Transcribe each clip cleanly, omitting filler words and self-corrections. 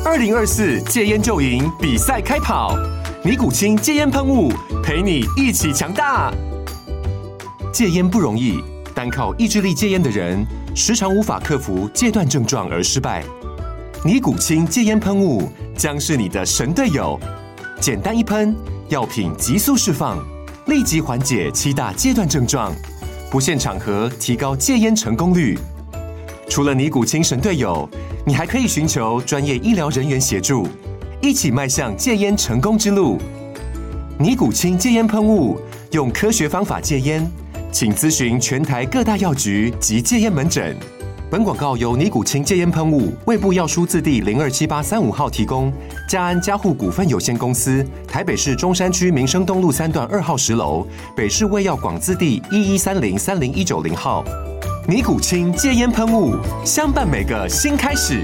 2024戒烟就赢比赛开跑，尼古清戒烟喷雾陪你一起强大。戒烟不容易，单靠意志力戒烟的人，时常无法克服戒断症状而失败。尼古清戒烟喷雾将是你的神队友，简单一喷，药品急速释放，立即缓解7大戒断症状，不限场合提高戒烟成功率。除了尼古清神队友，你还可以寻求专业医疗人员协助，一起迈向戒烟成功之路。尼古清戒烟喷雾，用科学方法戒烟，请咨询全台各大药局及戒烟门诊。本广告由尼古清戒烟喷雾、卫部药书字第027835号提供，嘉安嘉护股份有限公司，台北市中山区民生东路3段2号10楼，北市卫药广字第1130-30190号。尼古清戒烟喷雾，相伴每个新开始。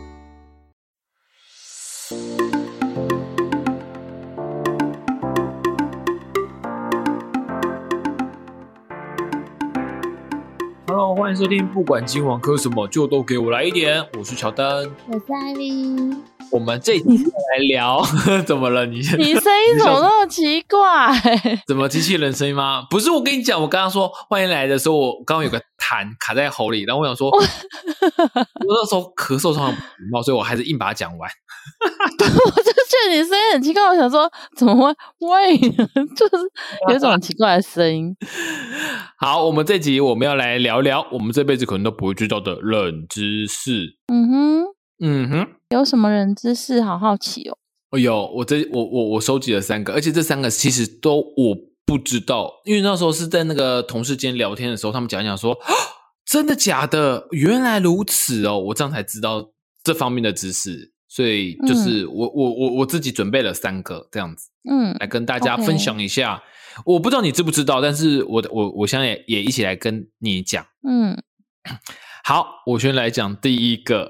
Hello， 欢迎收听，不管今晚喝什么，就都给我来一点。我是乔丹， 我是艾莉。 我们这一集来聊，怎么了？你声音怎么那么奇怪？ 怎么机器人声音吗？不是，我跟你讲，我刚刚说欢迎来的时候，我刚刚有个痰卡在喉里，然后我想说，我那时候咳嗽常常不礼貌，所以我还是硬把它讲完。 我就觉得你声音很奇怪，我想说怎么会喂呢？就是有一种很奇怪的声音。 好，我们这集我们要来聊聊我们这辈子可能都不会知道的冷知识。有什么冷知识？好好奇哦。 有，我收集了3个，而且这3个其实都我不知道，因为那时候是在那个同事间聊天的时候，他们讲一讲说，真的假的？原来如此哦，我这样才知道这方面的知识。所以就是我自己准备了3个这样子，来跟大家分享一下。我不知道你知不知道，但是我现在也一起来跟你讲。好，我先来讲第一个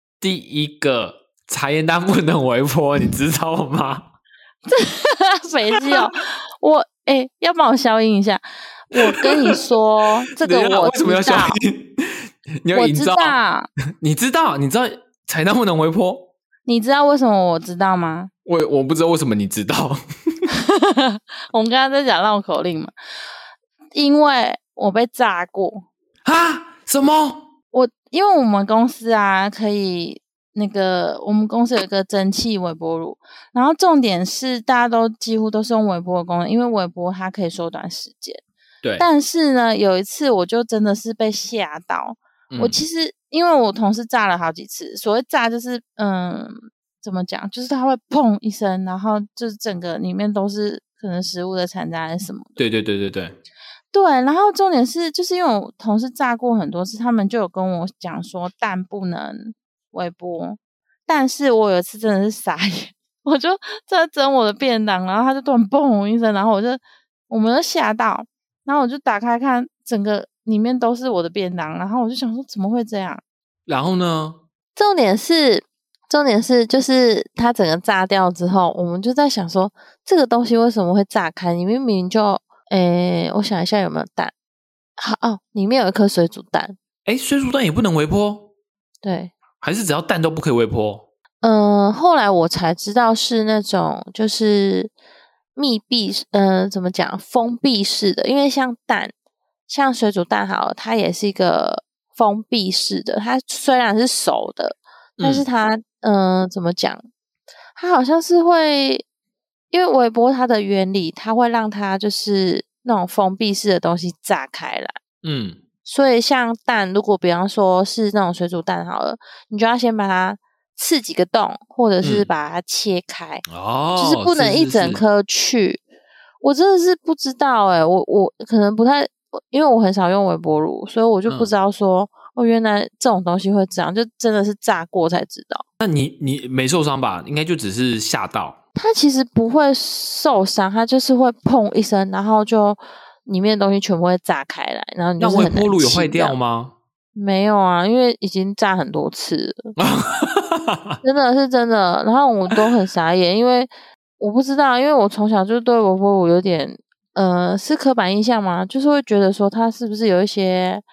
茶叶蛋不能微波，你知道吗？ 北极哦，要帮我消音一下。我跟你说，这个我知道。 为什么要消音？你要营造？你知道茶叶蛋不能微波？ 你知道为什么我知道吗？ 我不知道为什么你知道。 我们刚刚在讲绕口令嘛，因为我被炸过。 啊？什么？ 因为我们公司啊，可以我们公司有一个蒸汽微波炉，然后重点是大家都几乎都是用微波的功能，因为微波它可以缩短时间。 对。 但是呢，有一次我就真的是被吓到。我其实因为我同事炸了好几次，所谓炸就是怎么讲，就是它会砰一声，然后就是整个里面都是可能食物的残渣还是什么的。对，然后重点是就是因为我同事炸过很多次，他们就有跟我讲说蛋不能微波，但是我有一次真的是傻眼，我就在蒸我的便当，然后它就突然砰一声，然后我们就吓到，然后我就打开看，整个里面都是我的便当，然后我就想说怎么会这样？ 然后呢？ 重点是就是它整个炸掉之后，我们就在想说这个东西为什么会炸开？你明明就我想一下有没有蛋。好里面有一颗水煮蛋。 水煮蛋也不能微波？对。还是只要蛋都不可以微波？ 后来我才知道是那种就是密闭怎么讲封闭式的，因为像水煮蛋好了，它也是一个封闭式的，它虽然是熟的，但是它怎么讲，它好像是会因为微波它的原理，它会让它就是那种封闭式的东西炸开来。所以像蛋，如果比方说是那种水煮蛋好了，你就要先把它刺几个洞，或者是把它切开，就是不能一整颗去。我真的是不知道我可能不太，因为我很少用微波炉，所以我就不知道说原来这种东西会这样，就真的是炸过才知道。 那你没受伤吧？应该就只是吓到。 它其实不会受伤，它就是会砰一声，然后就里面的东西全部会炸开来，然后你就是很难清。 那微波炉有坏掉吗？ 没有啊，因为已经炸很多次了。真的是真的，然后我都很傻眼，因为我不知道，因为我从小就对微波炉有点是刻板印象吗？就是会觉得说它是不是有一些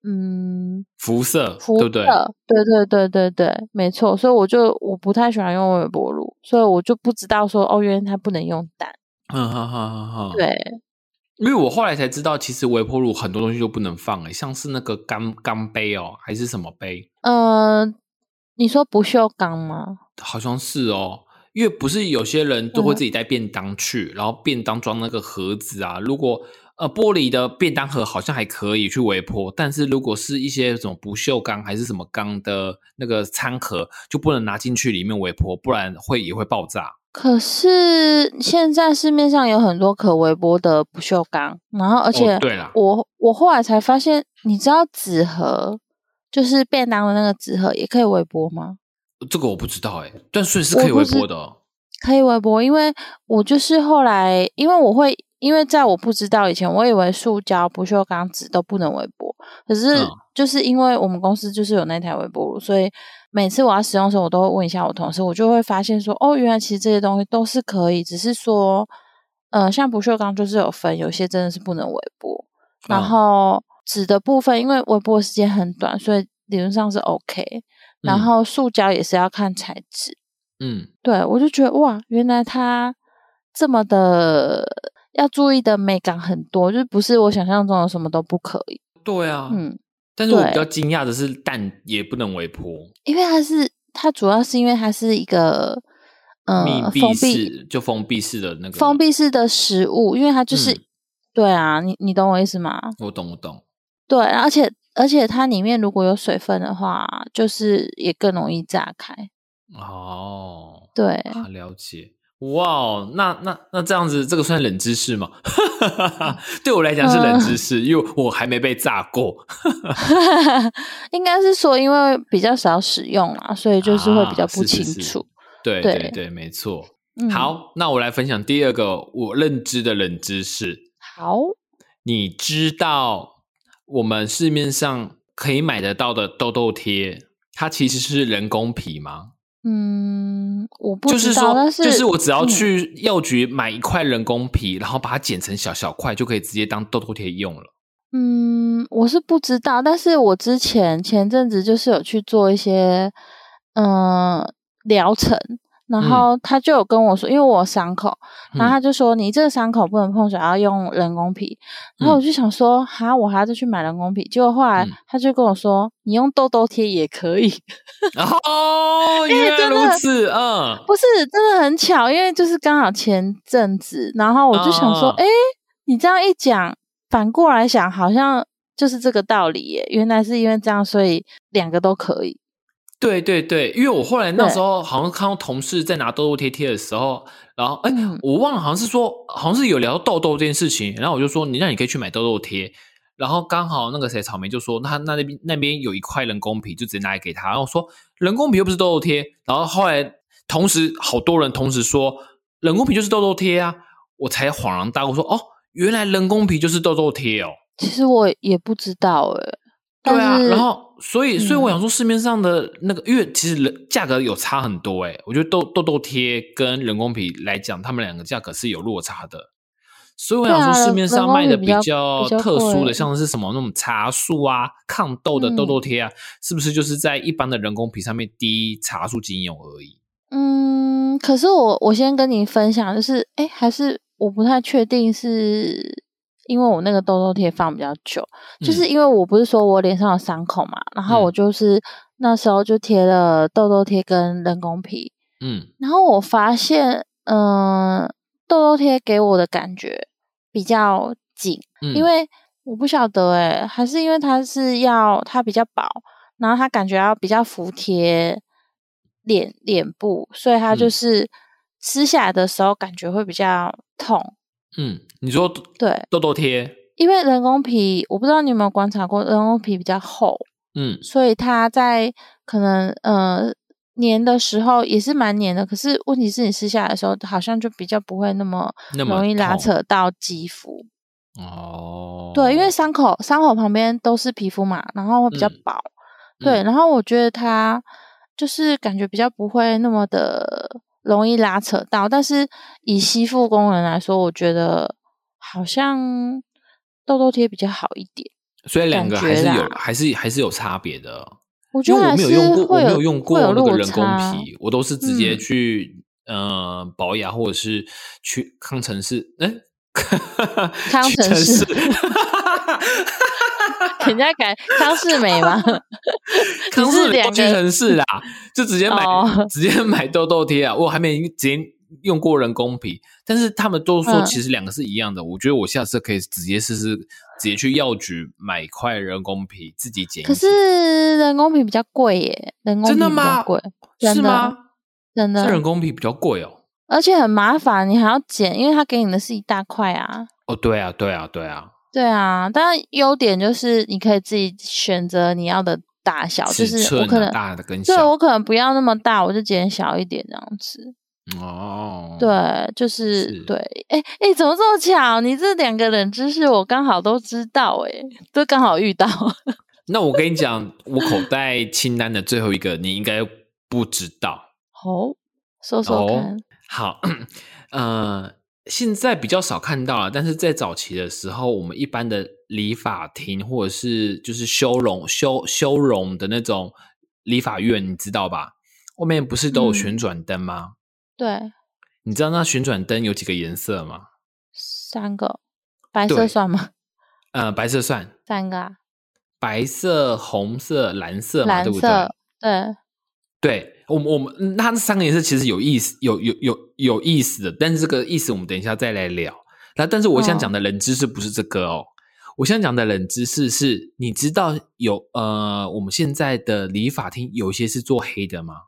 辐射，对不对？ 对，没错。所以我不太喜欢用微波炉，所以我就不知道说原来它不能用蛋。对， 因为我后来才知道，其实微波炉很多东西都不能放像是那个钢杯还是什么杯？ 你说不锈钢吗？ 好像是因为不是有些人都会自己带便当去，然后便当装那个盒子啊。如果玻璃的便当盒好像还可以去微波，但是如果是一些什么不锈钢还是什么钢的那个餐盒，就不能拿进去里面微波，不然也会爆炸。 可是现在市面上有很多可微波的不锈钢，然后而且对啦， 我后来才发现，你知道纸盒就是便当的那个纸盒也可以微波吗？ 这个我不知道但所以是可以微波的可以微波，因为我就是后来因为在我不知道以前，我以为塑胶、不锈钢、纸都不能微波，可是就是因为我们公司就是有那台微波炉，所以每次我要使用的时候，我都会问一下我同事，我就会发现说，原来其实这些东西都是可以，只是说，像不锈钢就是有分，有些真的是不能微波，然后纸的部分，因为微波的时间很短，所以理论上是 OK，然后塑胶也是要看材质，对，我就觉得哇，原来它这么的要注意的美感很多，就是不是我想象中的什么都不可以。 对啊，但是我比较惊讶的是蛋也不能微波， 因为它主要是因为它是一个密闭式，就封闭式的那个封闭式的食物，因为它就是对啊，你懂我意思吗？ 我懂。 对，而且它里面如果有水分的话，就是也更容易炸开。对， 了解。哇，那这样子，这个算冷知识吗？对我来讲是冷知识，因为我还没被炸过。 应该是说，因为比较少使用啦，所以就是会比较不清楚。 对，没错。好，那我来分享第二个我认知的冷知识。 好， 你知道我们市面上可以买得到的痘痘贴，它其实是人工皮吗？ 我不知道，但是就是我只要去药局买一块人工皮，然后把它剪成小小块，就可以直接当痘痘贴用了。 我是不知道，但是我前阵子就是有去做一些疗程，然后他就有跟我说，因为我有伤口，然后他就说你这个伤口不能碰水，要用人工皮。然后我就想说，我还要再去买人工皮。结果后来他就跟我说，你用痘痘贴也可以。 原来如此， 不是真的很巧，因为就是刚好前阵子，然后我就想说，你这样一讲，反过来想，好像就是这个道理耶。原来是因为这样，所以两个都可以。 对，因为我后来那时候好像看到同事在拿痘痘贴的时候，然后我忘了，好像是有聊到痘痘这件事情，然后我就说你可以去买痘痘贴，然后刚好那个谁草莓就说那边有一块人工皮，就直接拿来给他，然后我说人工皮又不是痘痘贴，然后后来同时好多人同时说人工皮就是痘痘贴啊，我才恍然大悟说原来人工皮就是痘痘贴其实我也不知道对啊，然后所以我想说市面上的那个，因为其实价格有差很多我觉得痘痘贴跟人工皮来讲，他们两个价格是有落差的。所以我想说市面上卖的比较特殊的，像是什么那种茶树啊、抗痘的痘痘贴啊，是不是就是在一般的人工皮上面滴茶树精油而已？ 可是我先跟你分享，就是还是我不太确定是。因为我那个痘痘贴放比较久，就是因为我不是说我脸上有伤口嘛，然后我就是那时候就贴了痘痘贴跟人工皮，然后我发现，痘痘贴给我的感觉比较紧，因为我不晓得还是因为它比较薄，然后它感觉要比较服贴脸部，所以它就是吃下来的时候感觉会比较痛。 你说对痘痘贴， 因为人工皮，我不知道你有没有观察过，人工皮比较厚，所以它在可能粘的时候也是蛮粘的，可是问题是你撕下来的时候，好像就比较不会那么容易拉扯到肌肤。对，因为伤口旁边都是皮肤嘛，然后会比较薄，对，然后我觉得它就是感觉比较不会那么的容易拉扯到，但是以吸附功能来说，我觉得好像痘痘贴比较好一点。 所以两个还是有差别的。 我觉得我没有用过那个人工皮，我都是直接去保养或者是去康城市， 康城市，人家改康世美吗？ 康世美屈臣氏啦，就直接买痘痘贴啊！我还没直接用过人工皮，但是他们都说其实两个是一样的。我觉得我下次可以直接试试，直接去药局买一块人工皮自己剪。 可是人工皮比较贵耶，人工皮比较贵， 真的吗？ 真的， 是人工皮比较贵哦， 而且很麻烦，你还要剪，因为他给你的是一大块啊。 哦，对啊。 但优点就是你可以自己选择你要的大小，就是我可能大的跟小， 对，我可能不要那么大，我就剪小一点这样子。 哦， 对，就是对，怎么这么巧？你这两个冷知识我刚好都知道，都刚好遇到。 那我跟你讲，我口袋清单的最后一个，你应该不知道。 说说看。 好，现在比较少看到了，但是在早期的时候，我们一般的理发厅或者是就是修容的那种理发院，你知道吧？外面不是都有旋转灯吗？ 对。 你知道那旋转灯有几个颜色吗 ？3个。白色算吗？ 白色算。 3个啊。白色、红色、蓝色嘛，对不对？对，我们它3个颜色其实有意思，有意思的，但是这个意思我们等一下再来聊。但是我现在讲的冷知识不是这个哦，我现在讲的冷知识是，你知道有我们现在的理发厅有一些是做黑的吗？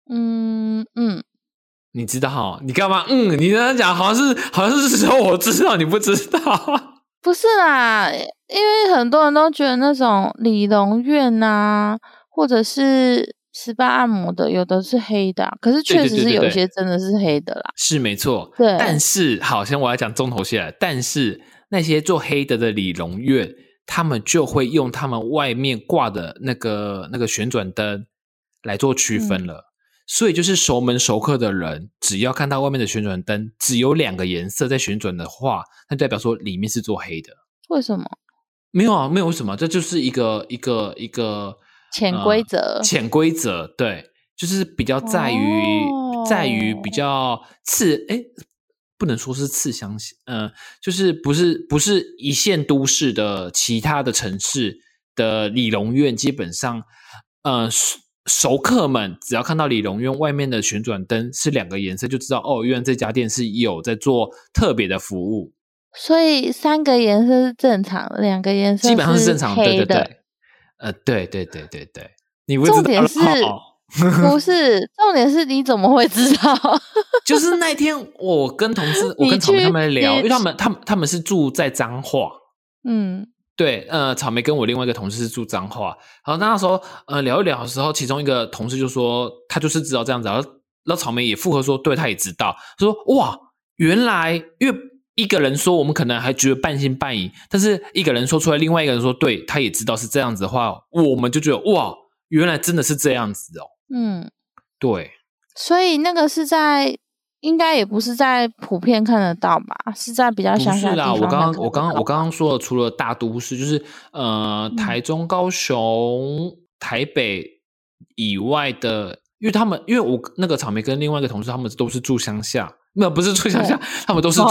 你知道你干嘛？你刚刚讲好像是说我知道，你不知道。 不是啦，因为很多人都觉得那种理容院啊，或者是SPA按摩的，有的是黑的，可是确实是有些真的是黑的啦。 是没错， 对。 但是好像我要讲重头戏了，但是那些做黑的理容院，他们就会用他们外面挂的那个旋转灯来做区分了。所以就是熟门熟客的人，只要看到外面的旋转灯只有2个颜色在旋转的话，那代表说里面是做黑的。 为什么？ 没有为什么，这就是一个潜规则。 潜规则，对，就是比较在于比较不能说是次相就是不是一线都市的其他的城市的理容院，基本上熟客们只要看到理容院外面的旋转灯是2个颜色，就知道原来这家店是有在做特别的服务。 所以3个颜色是正常的，2个颜色基本上是正常的，对。你不知道， 重点是不是重点是你怎么会知道？ 就是那天我跟同事，我跟草莓他们聊，因为他们是住在彰化，对，草莓跟我另外一个同事是住彰化，然后那时候聊一聊的时候，其中一个同事就说他就是知道这样子，然后草莓也附和说，对，他也知道，他说哇，原来因为一个人说我们可能还觉得半信半疑，但是一个人说出来，另外一个人说对，他也知道是这样子的话，我们就觉得哇，原来真的是这样子哦。对， 所以那个是在应该也不是在普遍看得到吧，是在比较乡下的地方。 不是啦，我刚刚说的，除了大都市，就是台中、高雄、台北以外的，因为我那个草莓跟另外一个同事，他们都是住乡下，不是住乡下，他们都是住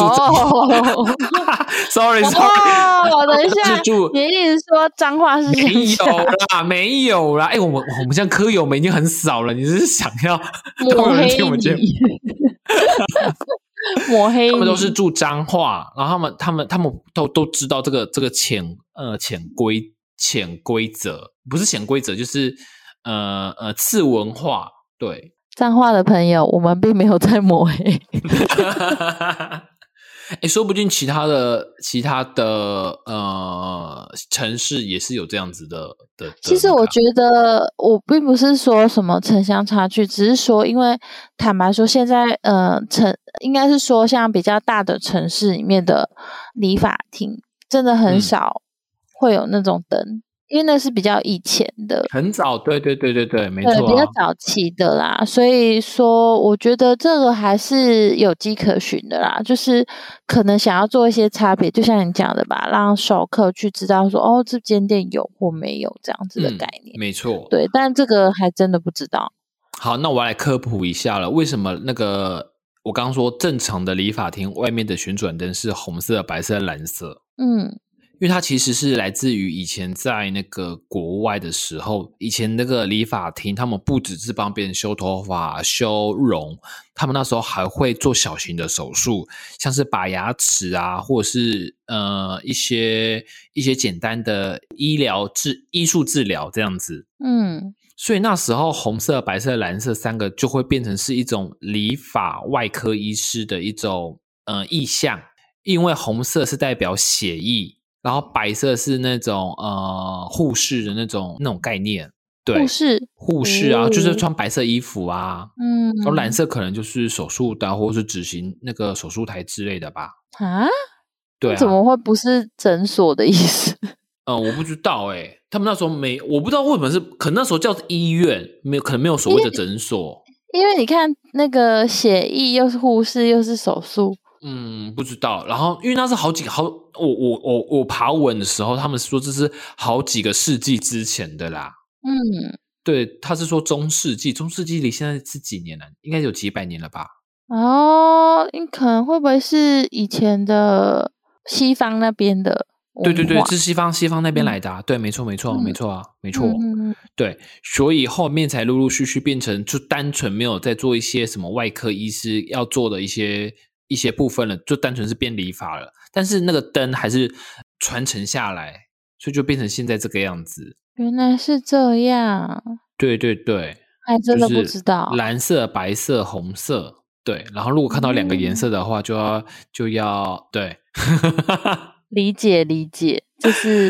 sorry， 等一下，你一直说彰化是没有啦，我们现在科友们已经很少了，你是想要抹黑你？抹黑， 他们都是住彰化，然后他们都知道这个潜规则，不是潜规则，就是次文化。对， 彰化的朋友，我们并没有在抹黑。 说不定其他的城市也是有这样子的。 其实我觉得我并不是说什么城乡差距，只是说因为坦白说现在应该是说像比较大的城市里面的理发厅真的很少会有那种灯， 因为那是比较以前的， 很早，对，没错、啊， 对，比较早期的啦。所以说，我觉得这个还是有迹可循的啦，就是可能想要做一些差别，就像你讲的吧，让熟客去知道说，哦，这间店有或没有这样子的概念， 没错， 对，但这个还真的不知道。 好，那我要来科普一下了，为什么那个我刚刚说正常的理发厅外面的旋转灯是红色、白色、蓝色？因为它其实是来自于以前在那个国外的时候，以前那个理发厅他们不只是帮别人修头发、修容，他们那时候还会做小型的手术，像是拔牙齿啊，或者是一些简单的医术治疗这样子。所以那时候红色、白色、蓝色三个就会变成是一种理发外科医师的一种意象，因为红色是代表血液，然后白色是那种护士的那种概念，对，护士啊，就是穿白色衣服啊，然后蓝色可能就是手术刀或者是执行那个手术台之类的吧？ 啊， 对啊， 怎么会不是诊所的意思？ 我不知道他们那时候我不知道为什么是，可能那时候叫医院，可能没有所谓的诊所。 因为你看那个血液又是护士又是手术。 不知道。然后因为那是我爬文的时候，他们说这是好几个世纪之前的啦。对，他是说中世纪离现在是几年了？应该有几百年了吧？ 你可能会不会是以前的西方那边的？ 对，是西方那边来的啊。对，没错啊，没错。对，所以后面才陆陆续续变成就单纯没有在做一些什么外科医师要做的一些部分了，就单纯是变理发了。但是那个灯还是传承下来，所以就变成现在这个样子。 原来是这样。 对， 还真的不知道。 就是蓝色、白色、红色。对，然后如果看到两个颜色的话，就要对。 理解，就是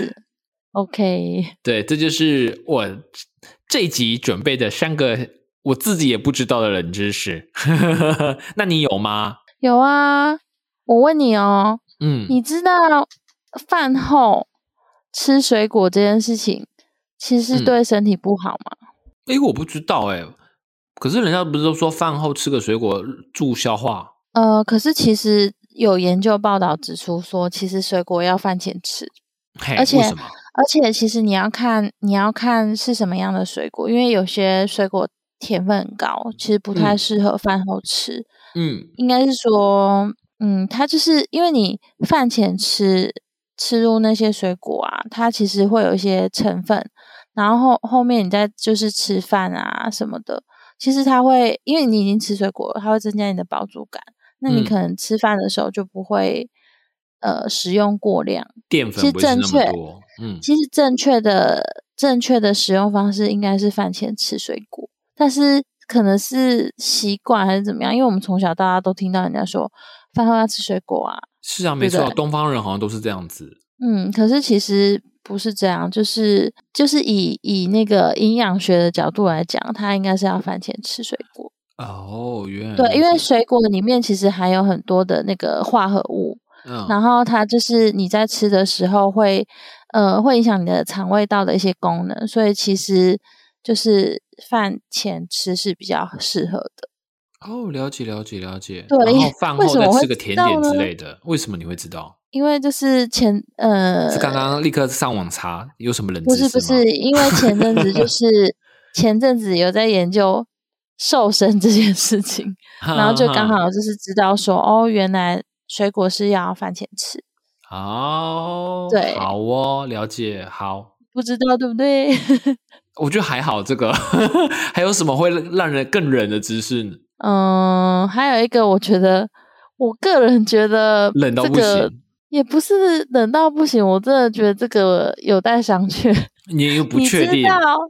OK。 对，这就是我这一集准备的3个我自己也不知道的冷知识。那你有吗？ 有啊，我问你哦，你知道饭后吃水果这件事情其实对身体不好吗？ 我不知道可是人家不是都说饭后吃个水果助消化？ 可是其实有研究报道指出说，其实水果要饭前吃， 为什么？ 而且其实你要看是什么样的水果，因为有些水果甜分很高，其实不太适合饭后吃。应该是说，它就是因为你饭前吃入那些水果啊，它其实会有一些成分，然后后面你再就是吃饭啊什么的，其实它会因为你已经吃水果了，它会增加你的饱足感。那你可能吃饭的时候就不会食用过量， 淀粉不是那么多。 其实正确的食用方式应该是饭前吃水果，但是可能是习惯还是怎么样，因为我们从小到大都听到人家说饭后要吃水果啊。 是啊，没错，东方人好像都是这样子。 可是其实不是这样，就是以那个营养学的角度来讲，它应该是要饭前吃水果。 原来对，因为水果里面其实含有很多的那个化合物，然后它就是你在吃的时候会影响你的肠胃道的一些功能，所以其实就是饭前吃是比较适合的。 了解。 对， 然后饭后再吃个甜点之类的，为什么你会知道？ 因为就是是刚刚立刻上网查有什么冷知识吗？ 不是，因为前阵子有在研究瘦身这件事情，然后就刚好就是知道说，原来水果是要饭前吃。 对，好了解，好， 不知道对不对？ 我觉得还好，这个还有什么会让人更冷的知识呢？ 还有一个，我个人觉得冷到不行， 也不是冷到不行，我真的觉得这个有待商榷。 你又不确定？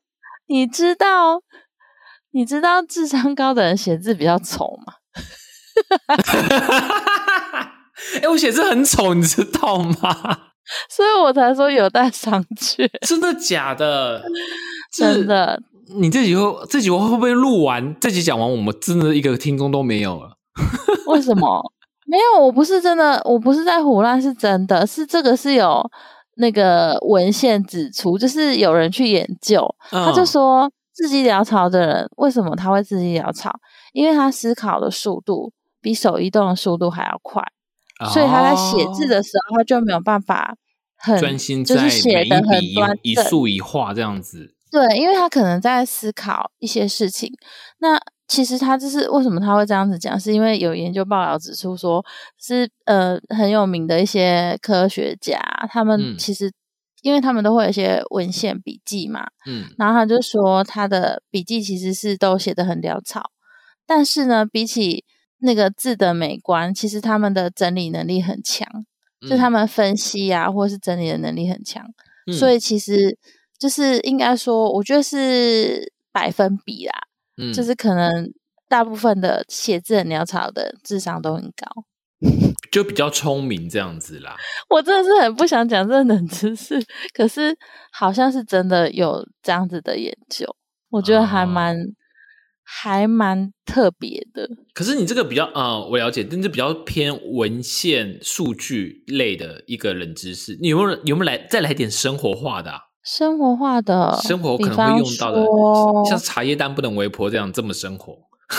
你知道智商高的人写字比较丑吗？ 我写字很丑，你知道吗？ 所以我才说有待商榷。 真的假的？ 真的。 你这集会不会录完？这集讲完，我们真的一个听众都没有了？ 为什么？没有，我不是在胡乱，是真的，是这个是有那个文献指出，就是有人去研究，他就说字迹潦草的人为什么他会字迹潦草？因为他思考的速度比手移动的速度还要快，所以他在写字的时候他就没有办法很专心在就是写得很端一竖一画这样子。 对，因为他可能在思考一些事情。那其实他就是为什么他会这样子讲，是因为有研究报道指出说，是很有名的一些科学家，他们其实因为他们都会有一些文献笔记嘛，然后他就说他的笔记其实是都写得很潦草，但是呢，比起那个字的美观，其实他们的整理能力很强，就他们分析啊，或是整理的能力很强，所以其实就是应该说，我觉得是百分比啦，就是可能大部分的写字很潦草的智商都很高， 就比较聪明这样子啦。 我真的是很不想讲这个冷知识，可是好像是真的有这样子的研究，我觉得还蛮特别的。 可是你这个比较我了解，但是比较偏文献数据类的一个冷知识，你有没有再来点生活化的啊？ 生活化的， 生活可能会用到的，像茶叶蛋不能微波这么生活。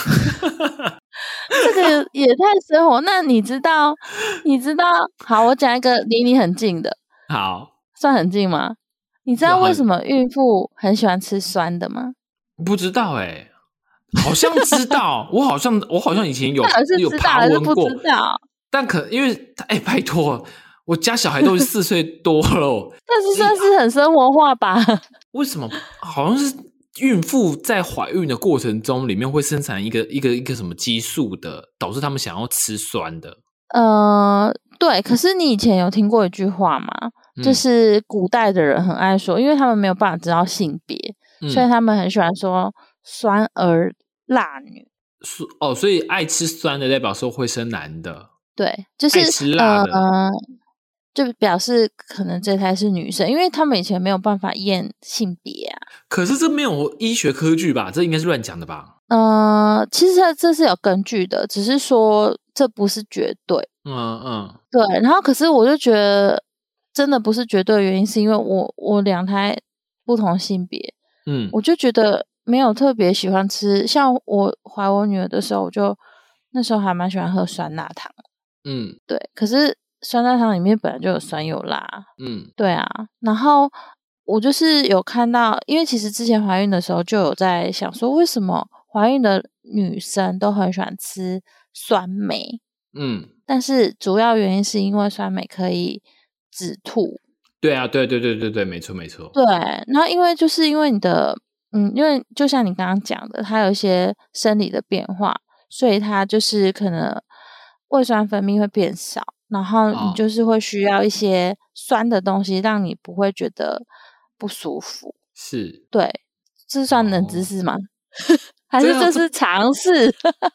这个也太生活。那你知道？好，我讲一个离你很近的。 好， 算很近吗？你知道为什么孕妇很喜欢吃酸的吗？ 不知道欸，好像知道。我好像以前有爬文过， 不知道。 但因为拜托。我家小孩都是4岁多了， 但是算是很生活化吧？ 为什么？好像是孕妇在怀孕的过程中，里面会生产一个什么激素的，导致他们想要吃酸的。 对。可是你以前有听过一句话吗？就是古代的人很爱说，因为他们没有办法知道性别，所以他们很喜欢说酸儿辣女。 所以爱吃酸的代表说会生男的。 对，就是爱吃辣的。 就表示可能这胎是女生，因为他们以前没有办法验性别啊。 可是这没有医学科据吧？这应该是乱讲的吧？ 其实这是有根据的，只是说这不是绝对。对。然后可是我就觉得真的不是绝对的原因，是因为我2胎不同性别，我就觉得没有特别喜欢吃。像我怀我女儿的时候，我就那时候还蛮喜欢喝酸辣汤。对。可是酸辣汤里面本来就有酸有辣，对啊。然后我就是有看到，因为其实之前怀孕的时候就有在想说，为什么怀孕的女生都很喜欢吃酸梅？但是主要原因是因为酸梅可以止吐。 对啊，对，没错。 对，然后因为你的，因为就像你刚刚讲的，它有一些生理的变化，所以它就是可能胃酸分泌会变少。然后你就是会需要一些酸的东西，让你不会觉得不舒服。 是。 对。这算冷知识吗？还是这是常识？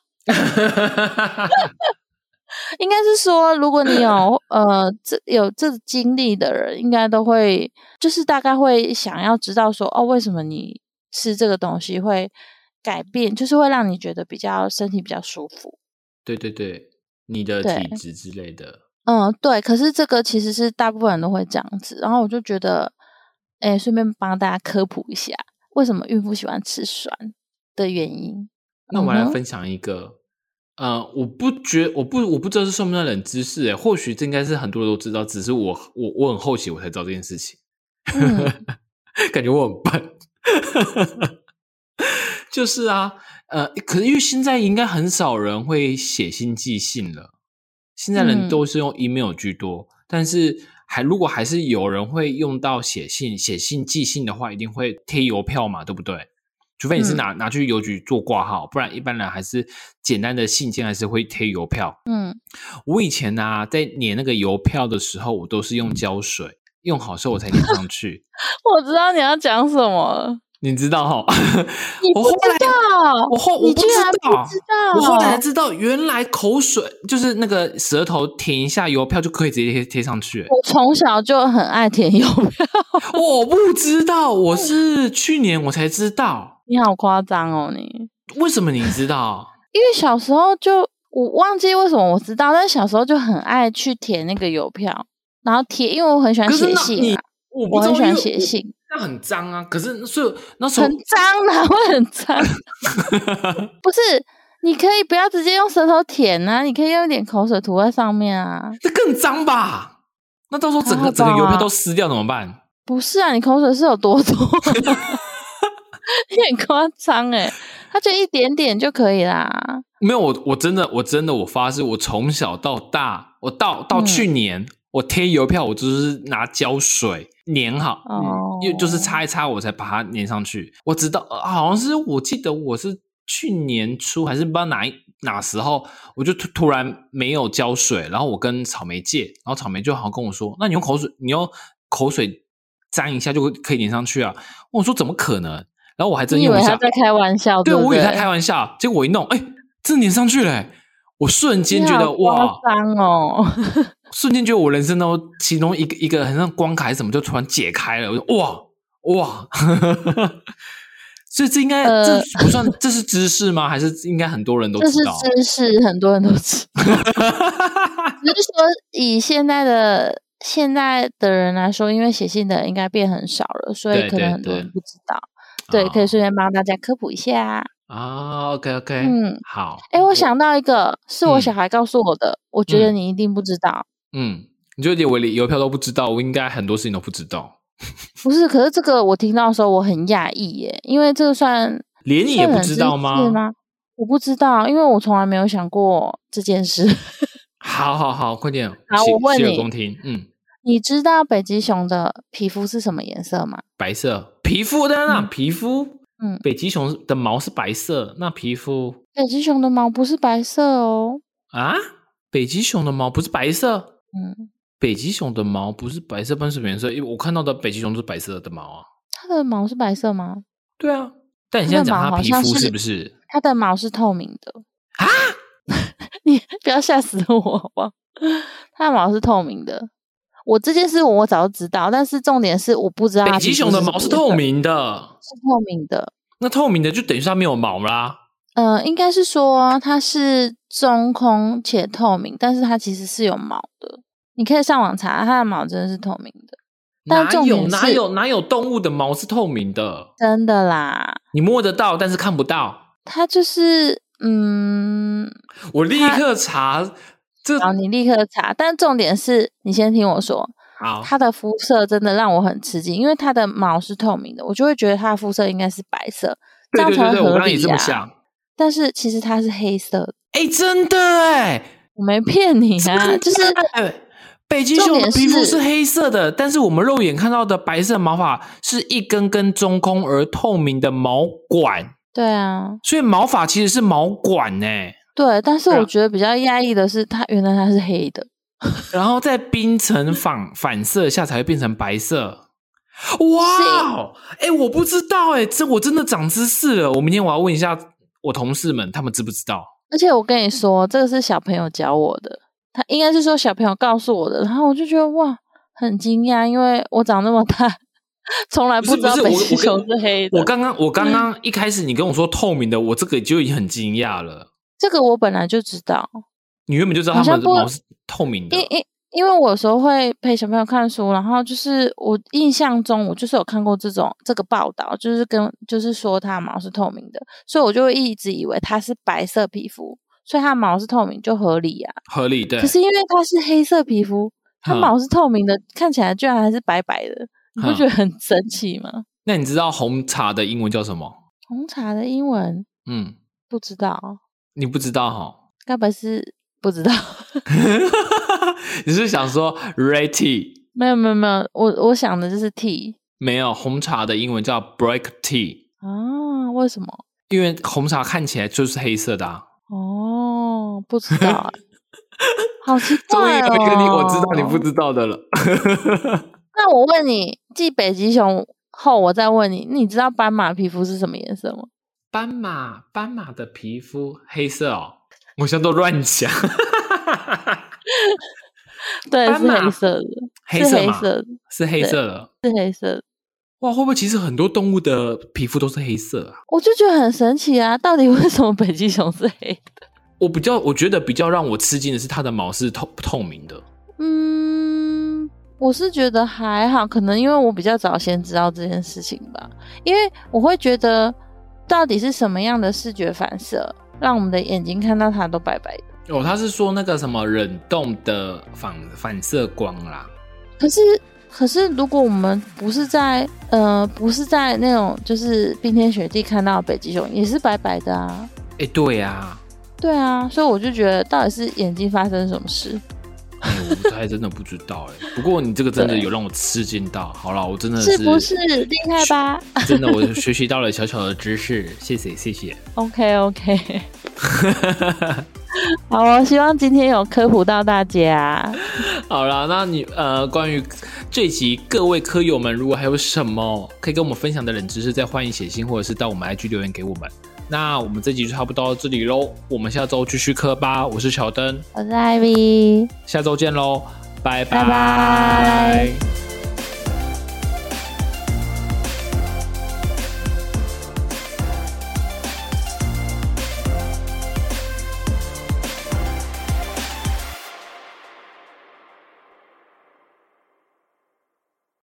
应该是说，如果你有这经历的人，应该都会就是大概会想要知道说，为什么你吃这个东西会改变，就是会让你觉得身体比较舒服。 对，你的体质之类的。 对。可是这个其实是大部分人都会这样子，然后我就觉得顺便帮大家科普一下为什么孕妇喜欢吃酸的原因。 那我们来分享一个我不知道是算不算冷知识或许这应该是很多人都知道，只是我很好奇我才知道这件事情。感觉我很笨。就是可是因为现在应该很少人会写信寄信了，现在人都是用 email 居多，但是如果还是有人会用到写信寄信的话，一定会贴邮票嘛，对不对？除非你是拿去邮局做挂号，不然一般人还是简单的信件还是会贴邮票。我以前在粘那个邮票的时候，我都是用胶水，用好之后我才粘上去。 我知道你要讲什么。 你知道你不知道？ 你居然不知道？ 我后来才知道，原来口水就是那个舌头舔一下邮票就可以直接贴上去。 我从小就很爱舔邮票。 我不知道，我是去年我才知道。 你好夸张哦！你为什么你知道？ 因为小时候我忘记为什么我知道，但是小时候就很爱去舔那个邮票。 然后贴，因为我很喜欢写信啊，我很喜欢写信。 那很脏啊！可是那时候很脏，哪会很脏？不是，你可以不要直接用舌头舔啊，你可以用一点口水涂在上面啊。 这更脏吧？那到时候整个邮票都湿掉怎么办？ 不是啊，你口水是有多多？你很夸张欸，它就一点点就可以啦。 没有，我真的我发誓，我从小到大，我到去年。我贴邮票，我就是拿胶水粘好，就是擦一擦，我才把它粘上去。我知道，好像是我记得我是去年初还是不知道哪时候，我就突然没有胶水，然后我跟草莓借，然后草莓就好像跟我说：“那你用口水沾一下就可以粘上去啊。”我说：“怎么可能？”然后我还真用一下， 你以为他在开玩笑？ 对， 我以为他开玩笑，结果我一弄，真粘上去了。我瞬间觉得哇， 脏哦！ 瞬间觉得我人生中其中一个很像关卡还是什么，就突然解开了。我说哇，所以这应该这不算，这是知识吗？还是应该很多人都知道？ 这是知识，很多人都知道。只是说以现在的人来说，因为写信的人应该变很少了，所以可能很多人不知道。对，可以顺便帮大家科普一下。 OK， 好。 我想到一个，是我小孩告诉我的，我觉得你一定不知道。 你就连我连邮票都不知道，我应该很多事情都不知道。 不是，可是这个我听到的时候我很讶异耶，因为这个算连你也不知道吗？ 我不知道，因为我从来没有想过这件事。 好，快点。 好，我问你， 你知道北极熊的皮肤是什么颜色吗？ 白色。皮肤的皮肤。北极熊的毛是白色，那皮肤？ 北极熊的毛不是白色哦。 啊？北极熊的毛不是白色？北极熊的毛不是白色，不然是什么颜色？因为我看到的北极熊都是白色的毛啊。 它的毛是白色吗？ 对啊。但你现在讲它皮肤是不是？ 它的毛是透明的啊！你不要吓死我好不好？它的毛是透明的。我这件事我早就知道，但是重点是我不知道北极熊的毛是透明的， 是透明的。 那透明的就等于它没有毛啦。 应该是说它是中空且透明，但是它其实是有毛的。你可以上网查，它的毛真的是透明的。但重点是哪有动物的毛是透明的？ 真的啦， 你摸得到，但是看不到。 它就是我立刻查。 好，你立刻查。但重点是你先听我说。 好， 它的肤色真的让我很吃惊，因为它的毛是透明的，我就会觉得它的肤色应该是白色，这样才会合理啊。 我刚刚也这么想。 但是其实它是黑色的。 真的我没骗你啊，就是北极熊的皮肤是黑色的，但是我们肉眼看到的白色毛发是一根根中空而透明的毛管。 对啊， 所以毛发其实是毛管对，但是我觉得比较压抑的是，原来它是黑的， 然后在冰层反射下才会变成白色。哇，我不知道这我真的长知识了。我明天我要问一下我同事们，他们知不知道？ 而且我跟你说，这个是小朋友教我的，他应该是说小朋友告诉我的，然后我就觉得哇，很惊讶，因为我长那么大，从来不知道北极熊是黑的。 我刚刚一开始你跟我说透明的，我这个就已经很惊讶了。 这个我本来就知道， 你原本就知道他们的毛是透明的。 因为我有时候会陪小朋友看书，然后就是我印象中我就是有看过这个报道，就是说它的毛是透明的，所以我就会一直以为它是白色皮肤，所以它的毛是透明就合理啊。 合理，对。 可是因为它是黑色皮肤，它毛是透明的，看起来居然还是白白的，你不觉得很神奇吗？ 那你知道红茶的英文叫什么？ 红茶的英文？不知道。 你不知道齁？ 该不是不知道？ 你是想说 red tea？ 没有，我想的就是 tea。 没有，红茶的英文叫 black tea。 啊，为什么？ 因为红茶看起来就是黑色的啊。 哦，不知道啊。好奇怪哦。 终于有一个我知道你不知道的了。 那我问你，继北极熊后，我再问你，你知道斑马皮肤是什么颜色吗？ 斑马的皮肤黑色哦，我现在都乱讲。 对，是黑色的， 黑色嘛， 是黑色的， 是黑色的。 哇，会不会其实很多动物的皮肤都是黑色啊？ 我就觉得很神奇啊，到底为什么北极熊是黑的？ 我觉得比较让我吃惊的是它的毛是透明的。 我是觉得还好，可能因为我比较早先知道这件事情吧，因为我会觉得到底是什么样的视觉反射让我们的眼睛看到它都白白的。 他是说那个什么冷冻的反射光啦。 可是如果我们不是在那种就是冰天雪地看到的北极熊也是白白的啊。 对啊， 对啊，所以我就觉得到底是眼睛发生什么事。 我还真的不知道不过你这个真的有让我吃惊到。好了，我真的是不是厉害吧？ 真的，我学习到了小小的知识，谢谢。 OK， 好哦，希望今天有科普到大家。 好啦，那你关于这集各位科友们，如果还有什么可以跟我们分享的冷知识，再欢迎写信或者是到我们 IG 留言给我们。那我们这集就差不多到这里咯，我们下周继续科吧。我是乔登， 我是 Ivy， 下周见咯，拜拜。